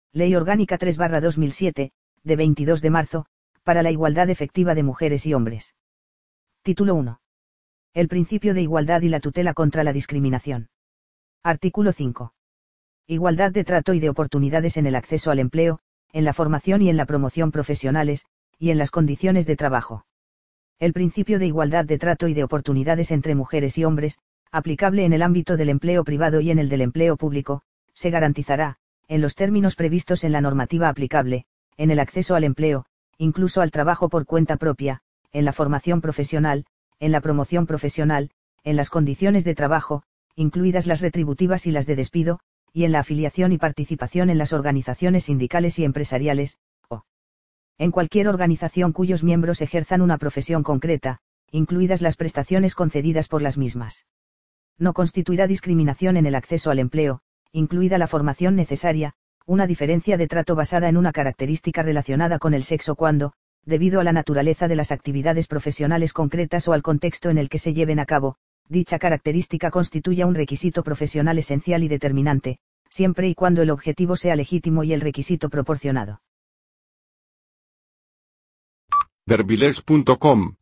Ley Orgánica 3/2007, de 22 de marzo, para la igualdad efectiva de mujeres y hombres. Título 1. El principio de igualdad y la tutela contra la discriminación. Artículo 5. Igualdad de trato y de oportunidades en el acceso al empleo, en la formación y en la promoción profesionales, y en las condiciones de trabajo. El principio de igualdad de trato y de oportunidades entre mujeres y hombres, aplicable en el ámbito del empleo privado y en el del empleo público, se garantizará, en los términos previstos en la normativa aplicable, en el acceso al empleo, incluso al trabajo por cuenta propia, en la formación profesional, en la promoción profesional, en las condiciones de trabajo, incluidas las retributivas y las de despido, y en la afiliación y participación en las organizaciones sindicales y empresariales, o en cualquier organización cuyos miembros ejerzan una profesión concreta, incluidas las prestaciones concedidas por las mismas. No constituirá discriminación en el acceso al empleo, incluida la formación necesaria, una diferencia de trato basada en una característica relacionada con el sexo cuando, debido a la naturaleza de las actividades profesionales concretas o al contexto en el que se lleven a cabo, dicha característica constituya un requisito profesional esencial y determinante, siempre y cuando el objetivo sea legítimo y el requisito proporcionado. Verbilex.com